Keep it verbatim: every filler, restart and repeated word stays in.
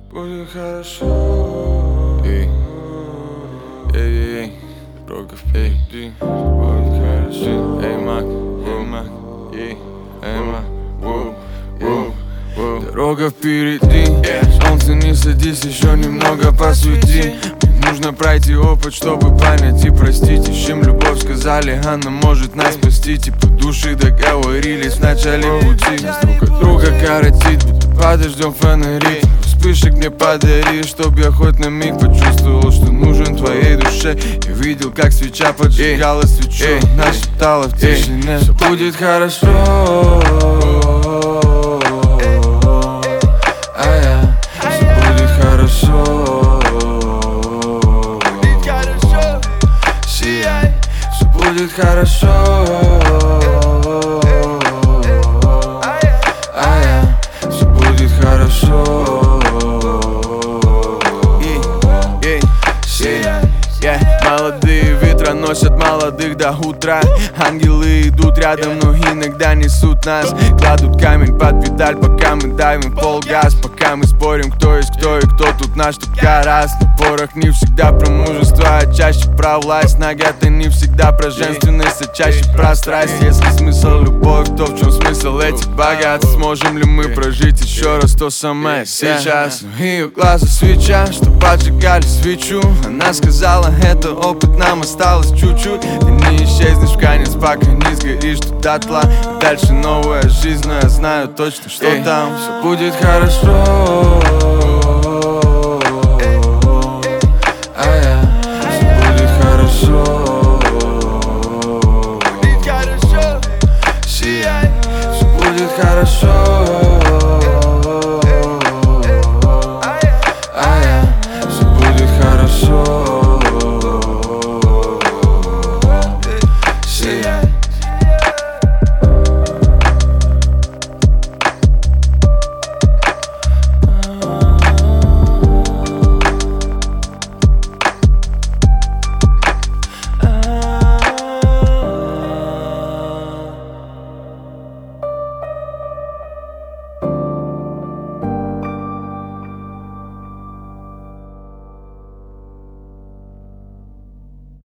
Будет хорошо. Эй, эй, эй, Рогов впереди. Будет хорошо. Эй, Мак, эй, Мак, эй, эй, Мак, воу, воу, воу. Дорога впереди, солнце не садись, еще немного посвети. Нужно пройти опыт, чтобы понять и простить. Ищем любовь, сказали, она может нас спасти. Типа души договорились в начале пути. Нас друг от друга коротит, будто подождем фонари. Вспышек мне подари, чтоб я хоть на миг почувствовал, что нужен твоей душе. Я видел, как свеча поджигала свечу, она шептала в тишине: все будет хорошо. А я, все будет хорошо. Сияй, все будет хорошо. А я, все будет хорошо. Молодые ветра носят молодых до утра. Ангелы идут рядом, но иногда несут нас. Кладут камень под педаль, пока мы давим пол газ. Пока мы спорим, кто есть кто и кто тут наш, тут раз. На порох не всегда про мужество, а чаще про власть. Нагата не всегда про женственность, а чаще про страсть. Если смысл любовь, то в чем смысл этих богатств? Сможем ли мы прожить еще раз то самое сейчас? Но ее глаза свеча, что поджигали свечу. Она сказала, это опыт, нам осталось чуть-чуть. Ты не исчезнешь в конец, пока не сгоришь тут дотла. Дальше новая жизнь, но я знаю точно, что Эй, там все будет хорошо. А я, все будет хорошо. Сияй, все будет хорошо.